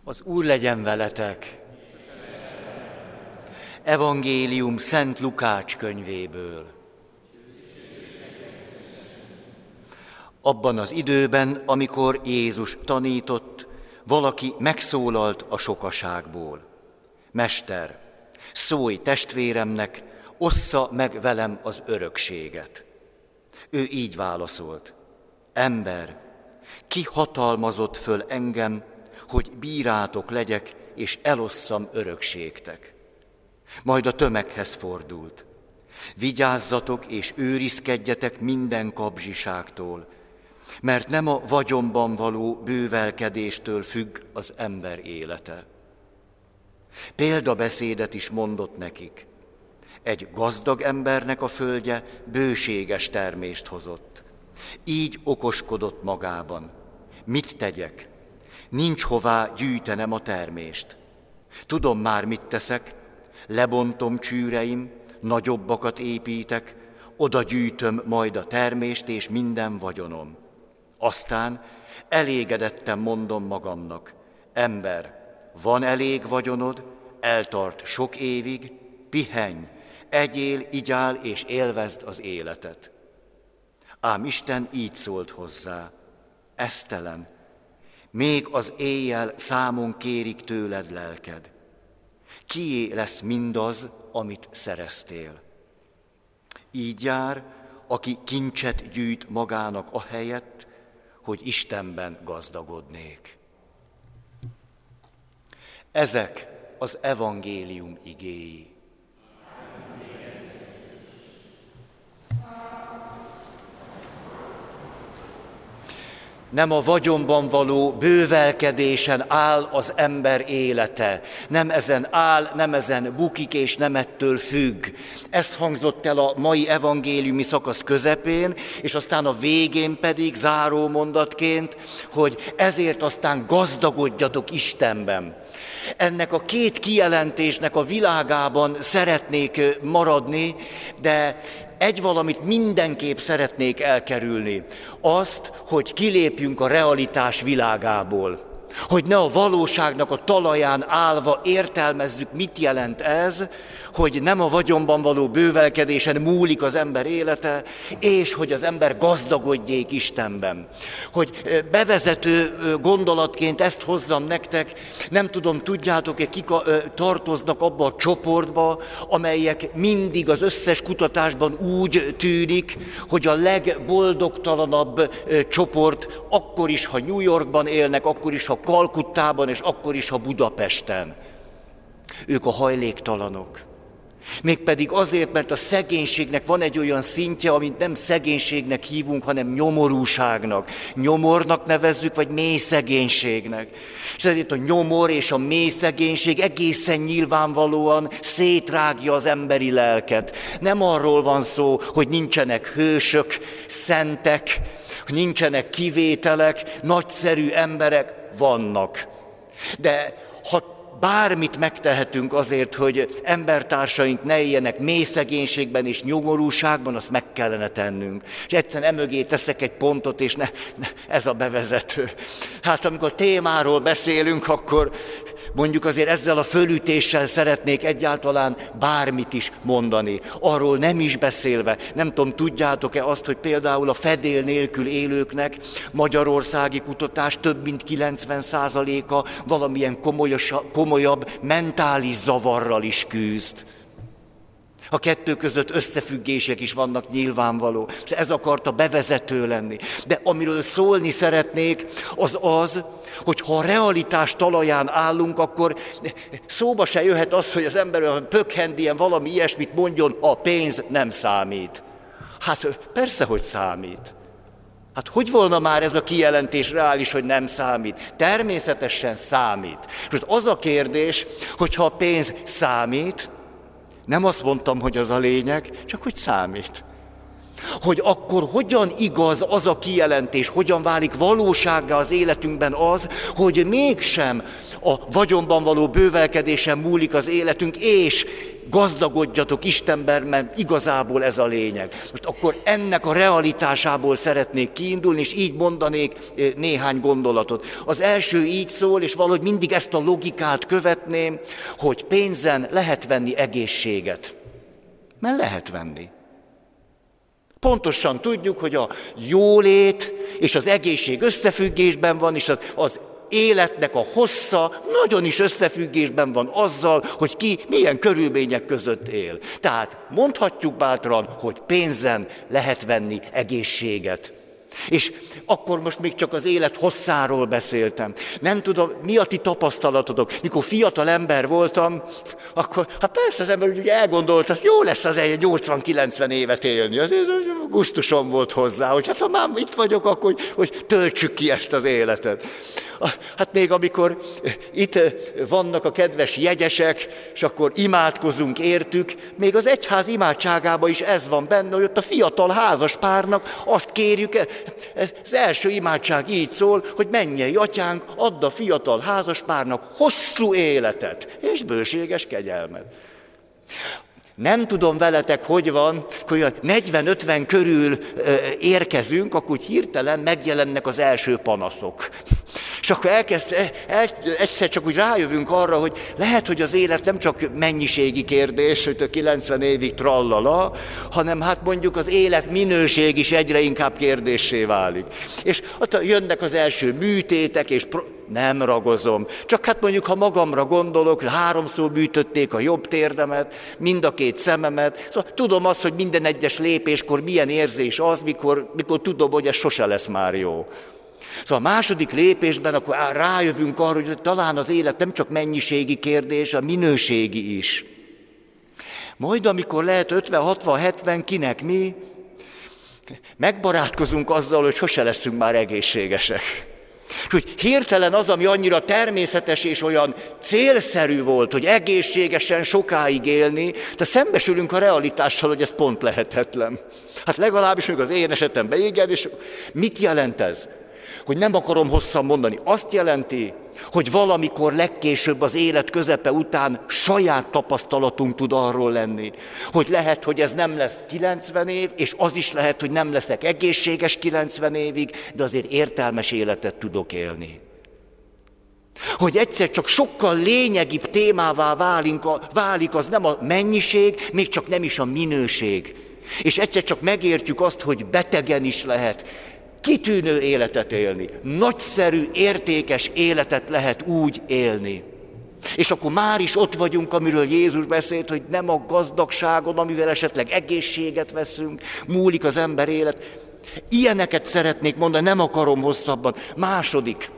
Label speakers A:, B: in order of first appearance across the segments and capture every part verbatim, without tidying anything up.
A: Az Úr legyen veletek! Evangélium Szent Lukács könyvéből. Abban az időben, amikor Jézus tanított, valaki megszólalt a sokaságból. Mester, szólj testvéremnek, ossza meg velem az örökséget. Ő így válaszolt. Ember, ki hatalmazott föl engem, hogy bírátok legyek, és elosszam örökségtek. Majd a tömeghez fordult. Vigyázzatok és őrizkedjetek minden kapzsiságtól, mert nem a vagyonban való bővelkedéstől függ az ember élete. Példabeszédet is mondott nekik. Egy gazdag embernek a földje bőséges termést hozott. Így okoskodott magában. Mit tegyek? Nincs hová gyűjtenem a termést. Tudom már, mit teszek, lebontom csűreim, nagyobbakat építek, oda gyűjtöm majd a termést és minden vagyonom. Aztán elégedetten mondom magamnak, ember, van elég vagyonod, eltart sok évig, pihenj, egyél, igyál és élvezd az életet. Ám Isten így szólt hozzá, esztelen, még az éjjel számon kérik tőled lelked. Kié lesz mindaz, amit szereztél? Így jár, aki kincset gyűjt magának ahelyett, hogy Istenben gazdagodnék. Ezek az evangélium igéi. Nem a vagyonban való bővelkedésen áll az ember élete. Nem ezen áll, nem ezen bukik, és nem ettől függ. Ez hangzott el a mai evangéliumi szakasz közepén, és aztán a végén pedig záró mondatként, hogy ezért aztán gazdagodjatok Istenben. Ennek a két kijelentésnek a világában szeretnék maradni, de egy valamit mindenképp szeretnék elkerülni. Azt, hogy kilépjünk a realitás világából. Hogy ne a valóságnak a talaján állva értelmezzük, mit jelent ez, hogy nem a vagyonban való bővelkedésen múlik az ember élete, és hogy az ember gazdagodjék Istenben. Hogy bevezető gondolatként ezt hozzam nektek, nem tudom, tudjátok-e, kik tartoznak abba a csoportba, amelyek mindig az összes kutatásban úgy tűnik, hogy a legboldogtalanabb csoport akkor is, ha New Yorkban élnek, akkor is, ha Kalkuttában, és akkor is, ha Budapesten. Ők a hajléktalanok. Mégpedig azért, mert a szegénységnek van egy olyan szintje, amit nem szegénységnek hívunk, hanem nyomorúságnak. Nyomornak nevezzük, vagy mély szegénységnek. És ezért a nyomor és a mély szegénység egészen nyilvánvalóan szétrágja az emberi lelket. Nem arról van szó, hogy nincsenek hősök, szentek, hogy nincsenek kivételek, nagyszerű emberek, vannak. De ha bármit megtehetünk azért, hogy embertársaink ne éljenek mély szegénységben és nyomorúságban, azt meg kellene tennünk. És egyszerűen emögé teszek egy pontot, és ne, ne, ez a bevezető. Hát amikor témáról beszélünk, akkor mondjuk azért ezzel a fölütéssel szeretnék egyáltalán bármit is mondani. Arról nem is beszélve, nem tudom, tudjátok-e azt, hogy például a fedél nélkül élőknek magyarországi kutatás több mint kilencven százaléka valamilyen komolyos, komolyabb mentális zavarral is küzd. A kettő között összefüggések is vannak nyilvánvaló, és ez akarta bevezető lenni. De amiről szólni szeretnék, az az, hogy ha a realitás talaján állunk, akkor szóba se jöhet az, hogy az ember pökhendien valami ilyesmit mondjon, a pénz nem számít. Hát persze, hogy számít. Hát hogy volna már ez a kijelentés reális, hogy nem számít? Természetesen számít. És az a kérdés, hogy ha a pénz számít, nem azt mondtam, hogy az a lényeg, csak hogy számít. hogy akkor hogyan igaz az a kijelentés, hogyan válik valósággá az életünkben az, hogy mégsem a vagyonban való bővelkedésen múlik az életünk, és gazdagodjatok Istenben, mert igazából ez a lényeg. Most akkor ennek a realitásából szeretnék kiindulni, és így mondanék néhány gondolatot. Az első így szól, és valahogy mindig ezt a logikát követném, hogy pénzen lehet venni egészséget. Mert lehet venni. Pontosan tudjuk, hogy a jólét és az egészség összefüggésben van, és az, az életnek a hossza nagyon is összefüggésben van azzal, hogy ki milyen körülmények között él. Tehát mondhatjuk bátran, hogy pénzen lehet venni egészséget. És akkor most még csak az élet hosszáról beszéltem. Nem tudom, mi a ti tapasztalatotok. Mikor fiatal ember voltam, akkor hát persze az ember ugye elgondolt, hogy jó lesz az egy nyolcvan-kilencven évet élni. Azért gusztusom volt hozzá, hogy hát ha már itt vagyok, akkor hogy, hogy töltsük ki ezt az életet. Hát még amikor itt vannak a kedves jegyesek, és akkor imádkozunk értük, még az egyház imádságában is ez van benne, hogy ott a fiatal házas párnak azt kérjük, az első imádság így szól, hogy mennyei atyánk, add a fiatal házas párnak hosszú életet és bőséges kegyelmet. Nem tudom veletek, hogy van, hogy a negyven-ötven körül érkezünk, akkor úgy hirtelen megjelennek az első panaszok. És akkor elkezd, el, egyszer csak úgy rájövünk arra, hogy lehet, hogy az élet nem csak mennyiségi kérdés, hogy a kilencven évig trallala, hanem hát mondjuk az élet minőség is egyre inkább kérdéssé válik. És ott jönnek az első műtétek, és pro- nem ragozom. Csak hát mondjuk, ha magamra gondolok, háromszor műtötték a jobb térdemet, mind a két szememet. Szóval tudom azt, hogy minden egyes lépéskor milyen érzés az, mikor, mikor tudom, hogy ez sose lesz már jó. Szóval a második lépésben akkor rájövünk arra, hogy talán az élet nem csak mennyiségi kérdés, a minőségi is. Majd amikor lehet ötven, hatvan, hetven, kinek mi, megbarátkozunk azzal, hogy sose leszünk már egészségesek. És hogy hirtelen az, ami annyira természetes és olyan célszerű volt, hogy egészségesen sokáig élni, de szembesülünk a realitással, hogy ez pont lehetetlen. Hát legalábbis még az én esetemben igen, és mit jelent ez? Hogy nem akarom hosszan mondani. Azt jelenti, hogy valamikor legkésőbb az élet közepe után saját tapasztalatunk tud arról lenni, hogy lehet, hogy ez nem lesz kilencven év, és az is lehet, hogy nem leszek egészséges kilencven évig, de azért értelmes életet tudok élni. Hogy egyszer csak sokkal lényegibb témává válik, válik az nem a mennyiség, még csak nem is a minőség. És egyszer csak megértjük azt, hogy betegen is lehet kitűnő életet élni, nagyszerű, értékes életet lehet úgy élni. És akkor már is ott vagyunk, amiről Jézus beszélt, hogy nem a gazdagságon, amivel esetleg egészséget veszünk, múlik az ember élet. Ilyeneket szeretnék mondani, nem akarom hosszabban. Második.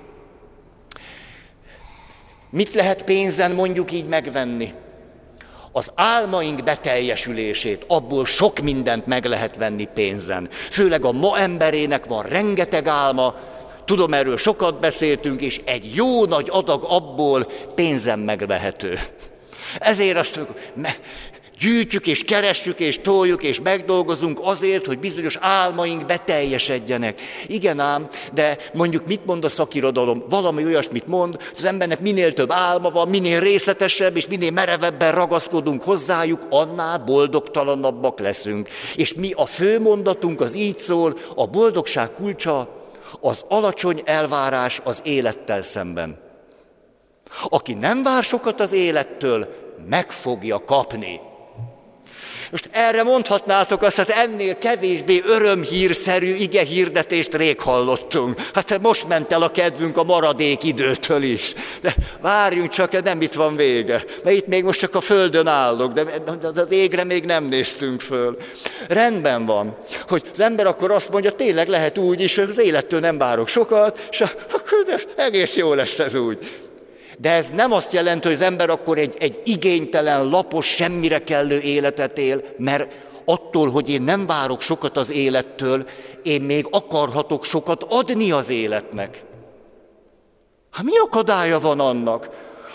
A: Mit lehet pénzen mondjuk így megvenni? Az álmaink beteljesülését, abból sok mindent meg lehet venni pénzen. Főleg a ma emberének van rengeteg álma, tudom, erről sokat beszéltünk, és egy jó nagy adag abból pénzen megvehető. Ezért azt gyűjtjük, és keressük, és toljuk, és megdolgozunk azért, hogy bizonyos álmaink beteljesedjenek. Igen ám, de mondjuk mit mond a szakirodalom? Valami olyasmit mond, az embernek minél több álma van, minél részletesebb, és minél merevebben ragaszkodunk hozzájuk, annál boldogtalanabbak leszünk. És mi a fő mondatunk, az így szól, a boldogság kulcsa az alacsony elvárás az élettel szemben. Aki nem vár sokat az élettől, meg fogja kapni. Most erre mondhatnátok azt, hogy ennél kevésbé örömhírszerű igehirdetést rég hallottunk. Hát most ment el a kedvünk a maradék időtől is. De várjunk csak, nem itt van vége. Mert itt még most csak a földön állok, de az égre még nem néztünk föl. Rendben van, hogy az ember akkor azt mondja, tényleg lehet úgy is, hogy az élettől nem várok sokat, és akkor egész jó lesz ez úgy. De ez nem azt jelenti, hogy az ember akkor egy, egy igénytelen, lapos, semmire kellő életet él, mert attól, hogy én nem várok sokat az élettől, én még akarhatok sokat adni az életnek. Hát mi akadálya van annak,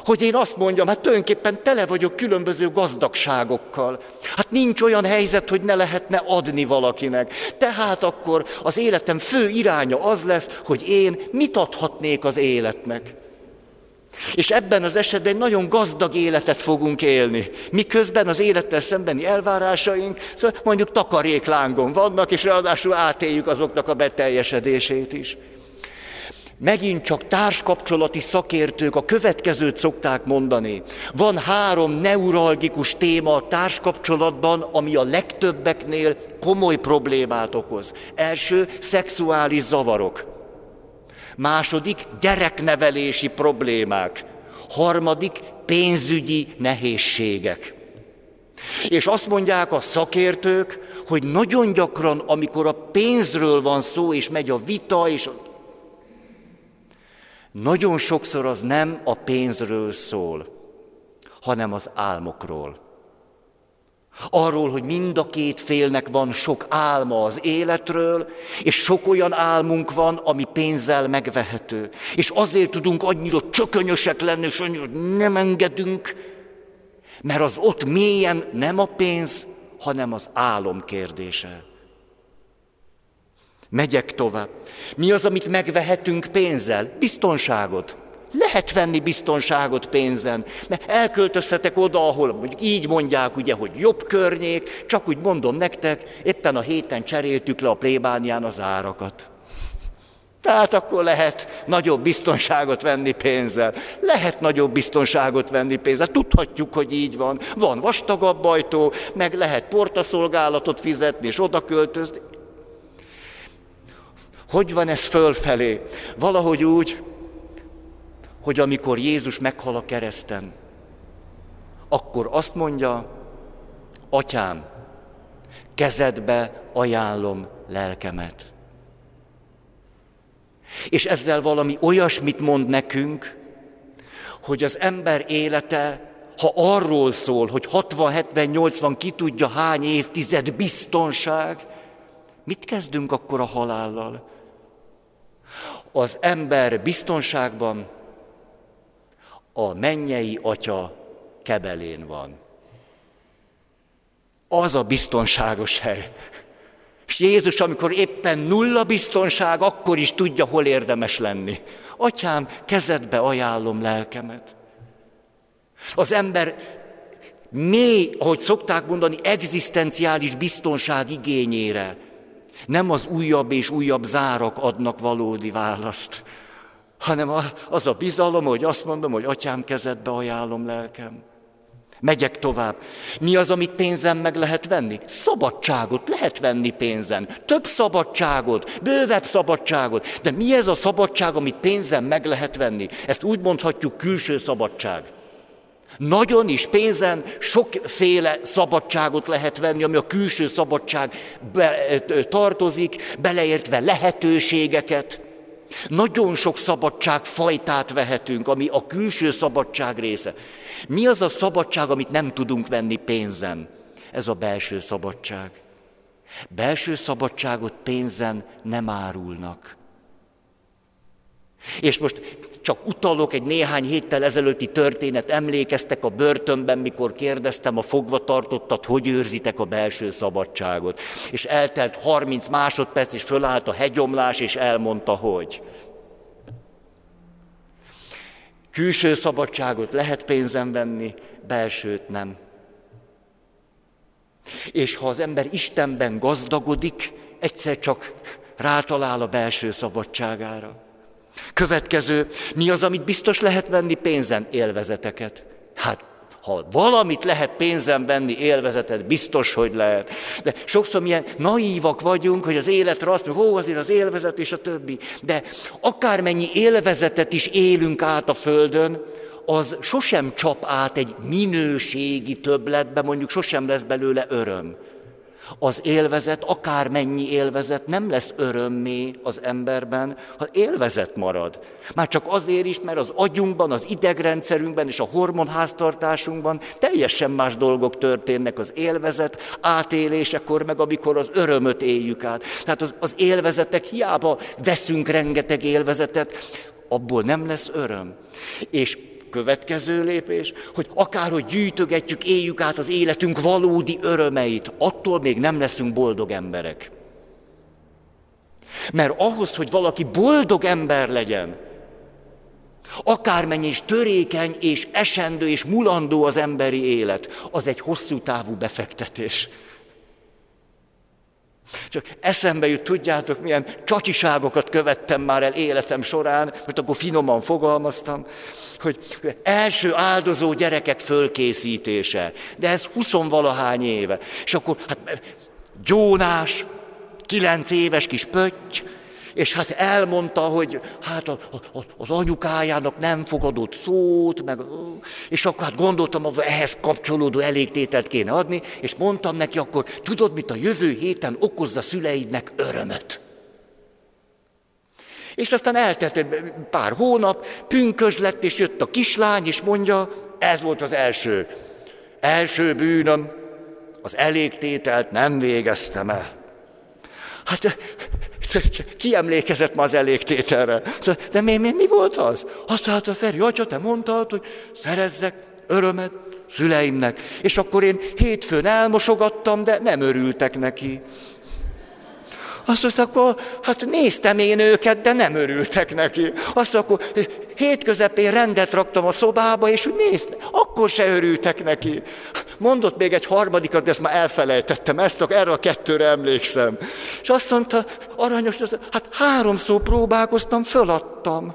A: Hogy én azt mondjam, hát tulajdonképpen tele vagyok különböző gazdagságokkal. Hát nincs olyan helyzet, hogy ne lehetne adni valakinek. Tehát akkor az életem fő iránya az lesz, hogy én mit adhatnék az életnek. És ebben az esetben egy nagyon gazdag életet fogunk élni. Miközben az élettel szembeni elvárásaink, szóval mondjuk takaréklángon vannak, és ráadásul átéljük azoknak a beteljesedését is. Megint csak társkapcsolati szakértők a következőt szokták mondani. Van három neuralgikus téma a társkapcsolatban, ami a legtöbbeknél komoly problémát okoz. Első, szexuális zavarok. Második, gyereknevelési problémák. Harmadik, pénzügyi nehézségek. És azt mondják a szakértők, hogy nagyon gyakran, amikor a pénzről van szó, és megy a vita, és nagyon sokszor az nem a pénzről szól, hanem az álmokról. Arról, hogy mind a két félnek van sok álma az életről, és sok olyan álmunk van, ami pénzzel megvehető. És azért tudunk annyira csökönyösek lenni, és annyira nem engedünk, mert az ott mélyen nem a pénz, hanem az álom kérdése. Megyek tovább. Mi az, amit megvehetünk pénzzel? Biztonságot. Lehet venni biztonságot pénzen, mert elköltözhetek oda, ahol mondjuk így mondják, ugye, hogy jobb környék, csak úgy mondom nektek, éppen a héten cseréltük le a plébánián az árakat. Tehát akkor lehet nagyobb biztonságot venni pénzzel. Lehet nagyobb biztonságot venni pénzzel. Tudhatjuk, hogy így van. Van vastagabb ajtó, meg lehet portaszolgálatot fizetni, és oda költözni. Hogy van ez fölfelé? Valahogy úgy, hogy amikor Jézus meghal a kereszten, akkor azt mondja, Atyám, kezedbe ajánlom lelkemet. És ezzel valami olyasmit mond nekünk, hogy az ember élete, ha arról szól, hogy hatvan, hetven, nyolcvan, ki tudja hány évtized biztonság, mit kezdünk akkor a halállal? Az ember biztonságban a mennyei Atya kebelén van. Az a biztonságos hely. És Jézus, amikor éppen nulla biztonság, akkor is tudja, hol érdemes lenni. Atyám, kezedbe ajánlom lelkemet. Az ember mély, ahogy szokták mondani, egzisztenciális biztonság igényére nem az újabb és újabb zárak adnak valódi választ, hanem az a bizalom, hogy azt mondom, hogy Atyám, kezedbe ajánlom lelkem. Megyek tovább. Mi az, amit pénzen meg lehet venni? Szabadságot lehet venni pénzen. Több szabadságot, bővebb szabadságot. De mi ez a szabadság, amit pénzen meg lehet venni? Ezt úgy mondhatjuk, külső szabadság. Nagyon is pénzen sokféle szabadságot lehet venni, ami a külső szabadság be, tartozik, beleértve lehetőségeket. Nagyon sok szabadságfajtát vehetünk, ami a külső szabadság része. Mi az a szabadság, amit nem tudunk venni pénzen? Ez a belső szabadság. Belső szabadságot pénzen nem árulnak. És most csak utalok egy néhány héttel ezelőtti történet, emlékeztek a börtönben, mikor kérdeztem a fogvatartottat, hogy őrzitek a belső szabadságot. És eltelt harminc másodperc, és fölállt a hegyomlás, és elmondta, hogy. Külső szabadságot lehet pénzen venni, belsőt nem. És ha az ember Istenben gazdagodik, egyszer csak rátalál a belső szabadságára. Következő, mi az, amit biztos lehet venni pénzen? Élvezeteket. Hát, ha valamit lehet pénzen venni, élvezetet, biztos, hogy lehet. De sokszor milyen naívak vagyunk, hogy az életre azt mondjuk, ó, azért az élvezet és a többi. De akármennyi élvezetet is élünk át a földön, az sosem csap át egy minőségi többletbe, mondjuk sosem lesz belőle öröm. Az élvezet, akármennyi élvezet nem lesz örömmé az emberben, ha élvezet marad. Már csak azért is, mert az agyunkban, az idegrendszerünkben és a hormonháztartásunkban teljesen más dolgok történnek az élvezet átélésekor, meg amikor az örömöt éljük át. Tehát az, az élvezetek, hiába veszünk rengeteg élvezetet, abból nem lesz öröm. És következő lépés, hogy akárhogy gyűjtögetjük, éljük át az életünk valódi örömeit, attól még nem leszünk boldog emberek. Mert ahhoz, hogy valaki boldog ember legyen, akármennyi is törékeny és esendő és mulandó az emberi élet, az egy hosszú távú befektetés. Csak eszembe jut, tudjátok, milyen csacsiságokat követtem már el életem során, most akkor finoman fogalmaztam, hogy első áldozó gyerekek fölkészítése, de ez huszonvalahány éve. És akkor hát gyónás, kilenc éves kis pötty, és hát elmondta, hogy hát a, a, az anyukájának nem fogadott szót, meg, és akkor hát gondoltam, hogy ehhez kapcsolódó elégtételt kéne adni, és mondtam neki akkor, tudod mit, a jövő héten okozza szüleidnek örömöt. És aztán eltelt pár hónap, pünkösd lett, és jött a kislány, és mondja, ez volt az első. Első bűnöm, az elégtételt nem végeztem el. Hát ki emlékezett ma az elégtételre? De mi, mi, mi volt az? Azt mondta, Feri, atya, te mondtad, hogy szerezzek örömet szüleimnek. És akkor én hétfőn elmosogattam, de nem örültek neki. Azt mondta, akkor hát néztem én őket, de nem örültek neki. Azt mondta, akkor hét közepén rendet raktam a szobába, és úgy néztem, akkor se örültek neki. Mondott még egy harmadikat, de ezt már elfelejtettem, ezt, erre a kettőre emlékszem. És azt mondta, aranyos, hát háromszor próbálkoztam, föladtam.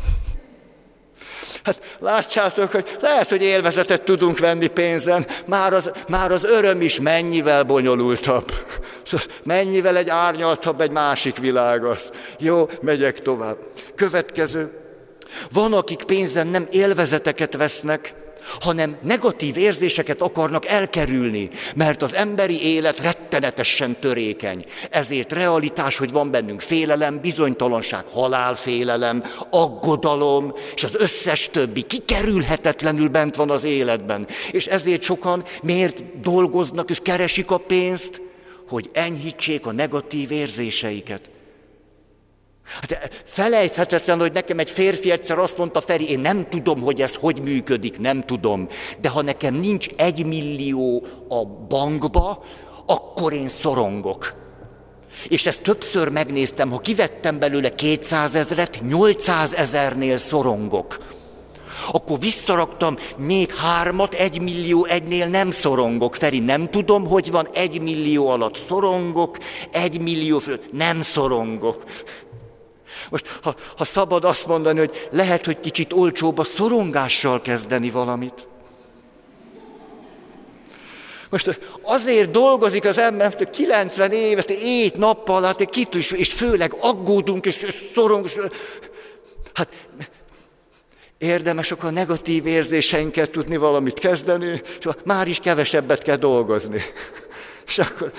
A: Hát látjátok, hogy lehet, hogy élvezetet tudunk venni pénzen, már az, már az öröm is mennyivel bonyolultabb. Mennyivel egy árnyaltabb, egy másik világ az. Jó, megyek tovább. Következő. Van, akik pénzen nem élvezeteket vesznek, hanem negatív érzéseket akarnak elkerülni, mert az emberi élet rettenetesen törékeny. Ezért realitás, hogy van bennünk félelem, bizonytalanság, halálfélelem, aggodalom, és az összes többi kikerülhetetlenül bent van az életben. És ezért sokan miért dolgoznak és keresik a pénzt, hogy enyhítsék a negatív érzéseiket. Hát felejthetetlen, hogy nekem egy férfi egyszer azt mondta, Feri, én nem tudom, hogy ez hogy működik, nem tudom, de ha nekem nincs egy millió a bankba, akkor én szorongok. És ezt többször megnéztem, ha kivettem belőle kétszázezret, nyolcszázezernél szorongok. Akkor visszaraktam még hármat, egy millió egynél nem szorongok. Feri, nem tudom, hogy van, egy millió alatt szorongok, egy millió fölött nem szorongok. Most, ha, ha szabad azt mondani, hogy lehet, hogy kicsit olcsóbb a szorongással kezdeni valamit. Most azért dolgozik az ember, hogy kilencven évet, éjt nappal, hát kit is, és főleg aggódunk, és, és szorongunk. És, hát érdemes akkor a negatív érzéseinkkel tudni valamit kezdeni, és már is kevesebbet kell dolgozni. És akkor...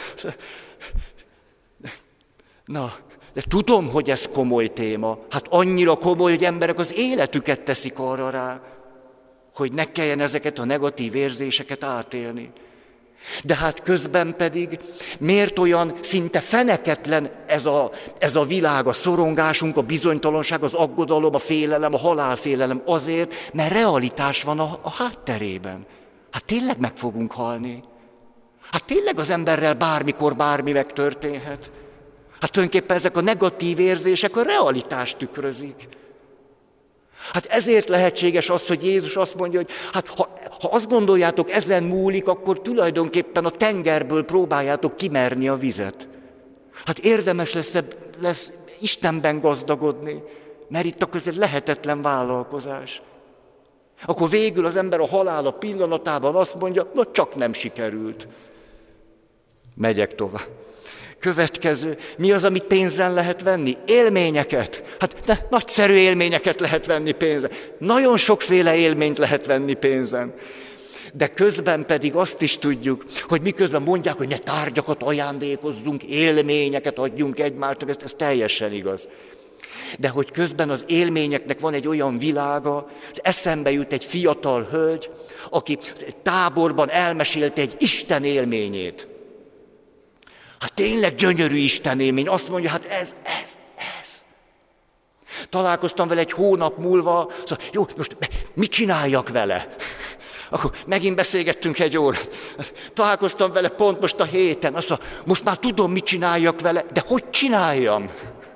A: Na... De tudom, hogy ez komoly téma. Hát annyira komoly, hogy emberek az életüket teszik arra rá, hogy ne kelljen ezeket a negatív érzéseket átélni. De hát közben pedig miért olyan szinte feneketlen ez a, ez a világ, a szorongásunk, a bizonytalanság, az aggodalom, a félelem, a halálfélelem? Azért, mert realitás van a, a hátterében. Hát tényleg meg fogunk halni. Hát tényleg az emberrel bármikor bármi megtörténhet. Hát tulajdonképpen ezek a negatív érzések a realitást tükrözik. Hát ezért lehetséges az, hogy Jézus azt mondja, hogy hát ha, ha azt gondoljátok, ezen múlik, akkor tulajdonképpen a tengerből próbáljátok kimerni a vizet. Hát érdemes lesz, lesz Istenben gazdagodni, mert itt a között lehetetlen vállalkozás. Akkor végül az ember a halála pillanatában azt mondja, na csak nem sikerült. Megyek tovább. Következő, mi az, amit pénzen lehet venni? Élményeket. Hát ne, nagyszerű élményeket lehet venni pénzen. Nagyon sokféle élményt lehet venni pénzen. De közben pedig azt is tudjuk, hogy miközben mondják, hogy ne tárgyakat ajándékozzunk, élményeket adjunk egymásnak, ez, ez teljesen igaz. De hogy közben az élményeknek van egy olyan világa, eszembe jut egy fiatal hölgy, aki táborban elmesélte egy Isten élményét. Hát tényleg gyönyörű Isten élmény. Azt mondja, hát ez, ez, ez. Találkoztam vele egy hónap múlva, szóval, jó, most mit csináljak vele? Akkor megint beszélgettünk egy órát. Találkoztam vele pont most a héten. Azt mondta, most már tudom, mit csináljak vele, de hogy csináljam?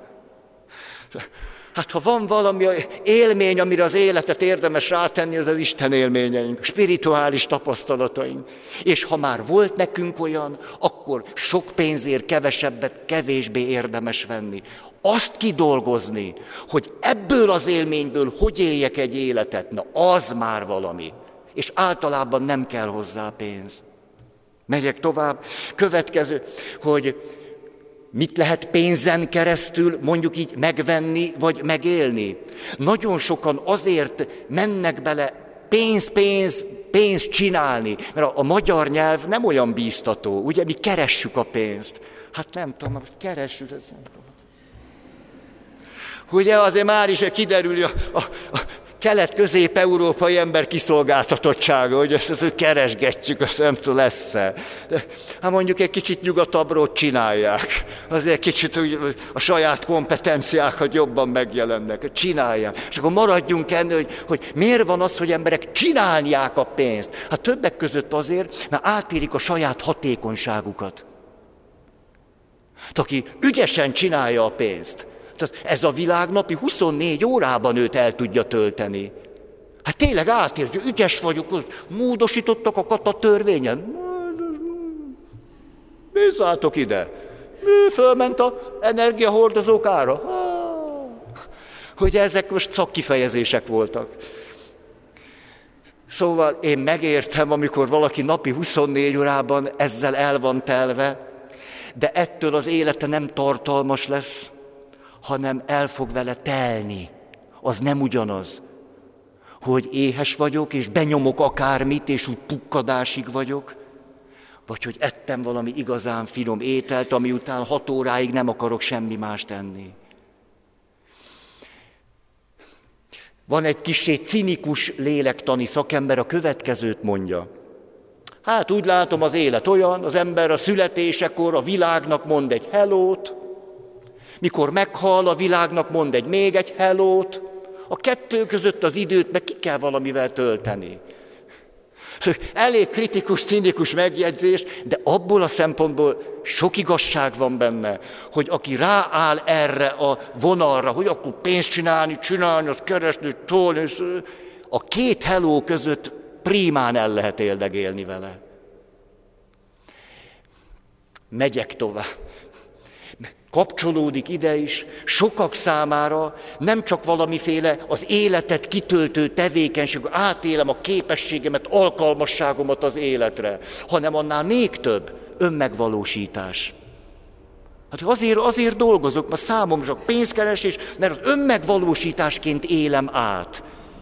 A: Hát ha van valami élmény, amire az életet érdemes rátenni, az az Isten élményeink, spirituális tapasztalataink. És ha már volt nekünk olyan, akkor sok pénzért kevesebbet, kevésbé érdemes venni. Azt kidolgozni, hogy ebből az élményből hogy éljek egy életet, na az már valami. És általában nem kell hozzá pénz. Megyek tovább. Következő, hogy mit lehet pénzen keresztül mondjuk így megvenni, vagy megélni? Nagyon sokan azért mennek bele pénz, pénz, pénzt csinálni, mert a, a magyar nyelv nem olyan bíztató, ugye mi keressük a pénzt. Hát nem tudom, keressük, ez nem tudom. Ugye azért már is kiderül a, a, a kelet-közép-európai ember kiszolgáltatottsága, hogy ezt, ezt keresgetjük, azt nem tudom, lesz-e. De, hát mondjuk egy kicsit nyugatabbról csinálják. Azért kicsit úgy, a saját kompetenciákat jobban megjelennek. Csinálják. És akkor maradjunk ennél, hogy, hogy miért van az, hogy emberek csinálják a pénzt. Hát többek között azért, mert átérik a saját hatékonyságukat. Aki ügyesen csinálja a pénzt, ez a világ napi huszonnégy órában őt el tudja tölteni. Hát tényleg átért, hogy ügyes vagyok, módosítottak a kata törvényen. Bízzátok ide. Fölment az energiahordozók ára. Hogy ezek most szakkifejezések voltak. Szóval én megértem, amikor valaki napi huszonnégy órában ezzel el van telve, de ettől az élete nem tartalmas lesz, hanem el fog vele telni. Az nem ugyanaz, hogy éhes vagyok, és benyomok akármit, és úgy pukkadásig vagyok, vagy hogy ettem valami igazán finom ételt, ami után hat óráig nem akarok semmi mást enni. Van egy kissé cinikus lélektani szakember, a következőt mondja. Hát úgy látom, az élet olyan, az ember a születésekor a világnak mond egy hellót, mikor meghal, a világnak mond egy még egy hellót, a kettő között az időt meg ki kell valamivel tölteni. Elég kritikus, cinikus megjegyzés, de abból a szempontból sok igazság van benne, hogy aki rááll erre a vonalra, hogy akkor pénzt csinálni, csinálni, azt keresni, tolni, a két helló között prímán el lehet éldegélni vele. Megyek tovább. Kapcsolódik ide is, sokak számára nem csak valamiféle az életet kitöltő tevékenység, átélem a képességemet, alkalmasságomat az életre, hanem annál még több önmegvalósítás. Hát azért, azért dolgozok, mert számomra csak pénzkeresés, mert az önmegvalósításként élem át.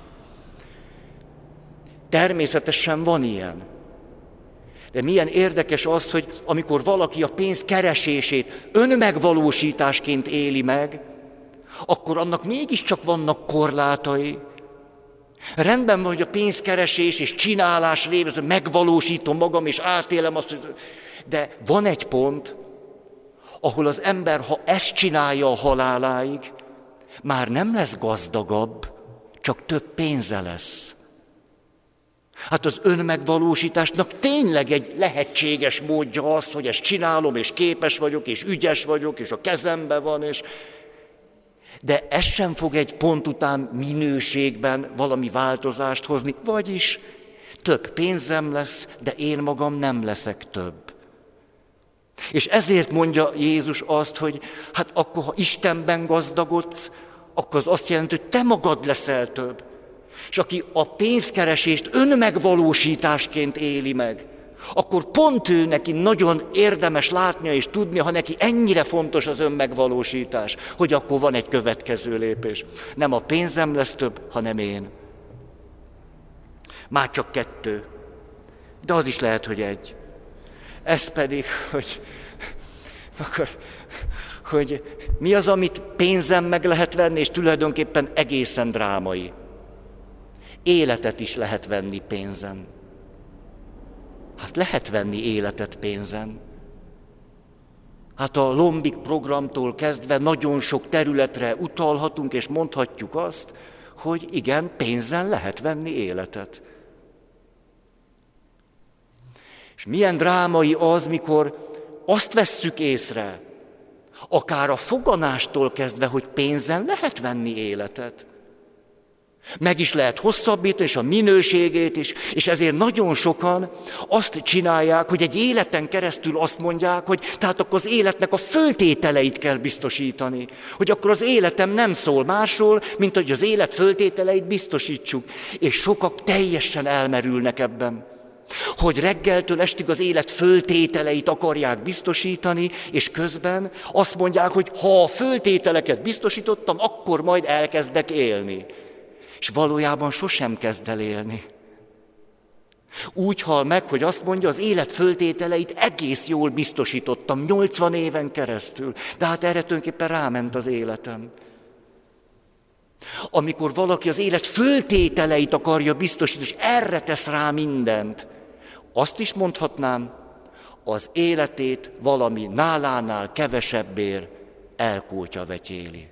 A: Természetesen van ilyen. De milyen érdekes az, hogy amikor valaki a pénz keresését önmegvalósításként éli meg, akkor annak mégiscsak vannak korlátai. Rendben van, hogy a pénzkeresés és csinálás révén megvalósítom magam, és átélem azt, hogy... de van egy pont, ahol az ember, ha ezt csinálja a haláláig, már nem lesz gazdagabb, csak több pénze lesz. Hát az önmegvalósításnak tényleg egy lehetséges módja az, hogy ezt csinálom, és képes vagyok, és ügyes vagyok, és a kezemben van, és... de ez sem fog egy pont után minőségben valami változást hozni, vagyis több pénzem lesz, de én magam nem leszek több. És ezért mondja Jézus azt, hogy hát akkor, ha Istenben gazdagodsz, akkor az azt jelenti, hogy te magad leszel több. És aki a pénzkeresést önmegvalósításként éli meg, akkor pont ő neki nagyon érdemes látnia és tudnia, ha neki ennyire fontos az önmegvalósítás, hogy akkor van egy következő lépés. Nem a pénzem lesz több, hanem én. Már csak kettő, de az is lehet, hogy egy. Ez pedig, hogy, akkor, hogy mi az, amit pénzem meg lehet venni, és tulajdonképpen egészen drámai. Életet is lehet venni pénzen. Hát lehet venni életet pénzen. Hát a Lombik programtól kezdve nagyon sok területre utalhatunk, és mondhatjuk azt, hogy igen, pénzen lehet venni életet. És milyen drámai az, mikor azt vesszük észre, akár a foganástól kezdve, hogy pénzen lehet venni életet. Meg is lehet hosszabbítani, és a minőségét is, és ezért nagyon sokan azt csinálják, hogy egy életen keresztül azt mondják, hogy tehát akkor az életnek a föltételeit kell biztosítani. Hogy akkor az életem nem szól másról, mint hogy az élet föltételeit biztosítsuk. És sokak teljesen elmerülnek ebben. Hogy reggeltől estig az élet föltételeit akarják biztosítani, és közben azt mondják, hogy ha a föltételeket biztosítottam, akkor majd elkezdek élni. És valójában sosem kezd el élni. Úgy hal meg, hogy azt mondja, az élet föltételeit egész jól biztosítottam, nyolcvan éven keresztül, de hát erre tulajdonképpen ráment az életem. Amikor valaki az élet föltételeit akarja biztosítani, és erre tesz rá mindent, azt is mondhatnám, az életét valami nálánál kevesebbért elkótyavetyéli.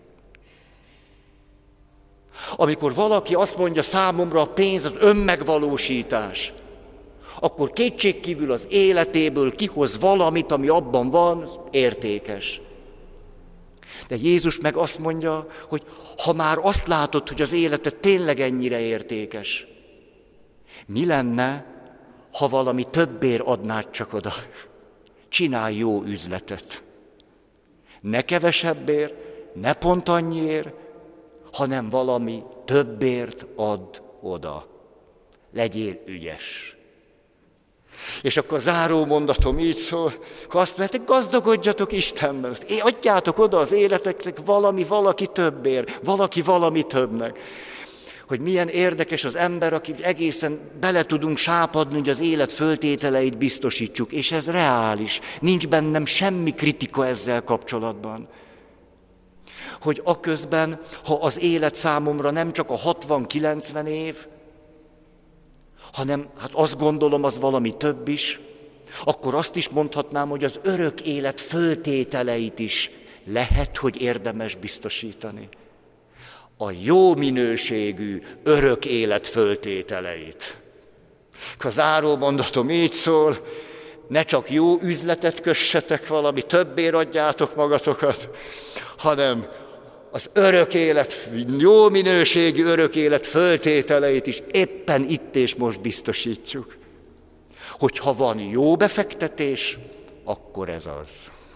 A: Amikor valaki azt mondja számomra, a pénz az önmegvalósítás, akkor kétségkívül az életéből kihoz valamit, ami abban van, értékes. De Jézus meg azt mondja, hogy ha már azt látod, hogy az életed tényleg ennyire értékes, mi lenne, ha valami többért adnád csak oda? Csinálj jó üzletet. Ne kevesebbért, ne pont annyiért, hanem valami többért add oda. Legyél ügyes. És akkor a záró mondatom így szól, akkor azt mondják, gazdagodjatok Istenben, adjátok oda az életeknek valami, valaki többért, valaki valami többnek. Hogy milyen érdekes az ember, aki egészen bele tudunk sápadni, hogy az élet föltételeit biztosítsuk, és ez reális, nincs bennem semmi kritika ezzel kapcsolatban. Hogy aközben, ha az élet számomra nem csak a hatvan-kilencven év, hanem hát azt gondolom, az valami több is, akkor azt is mondhatnám, hogy az örök élet föltételeit is lehet, hogy érdemes biztosítani. A jó minőségű örök élet föltételeit. A záró mondatom így szól, ne csak jó üzletet kössetek, valami többért adjátok magatokat, hanem az örök élet, jó minőségű örök élet föltételeit is éppen itt és most biztosítjuk. Hogyha van jó befektetés, akkor ez az.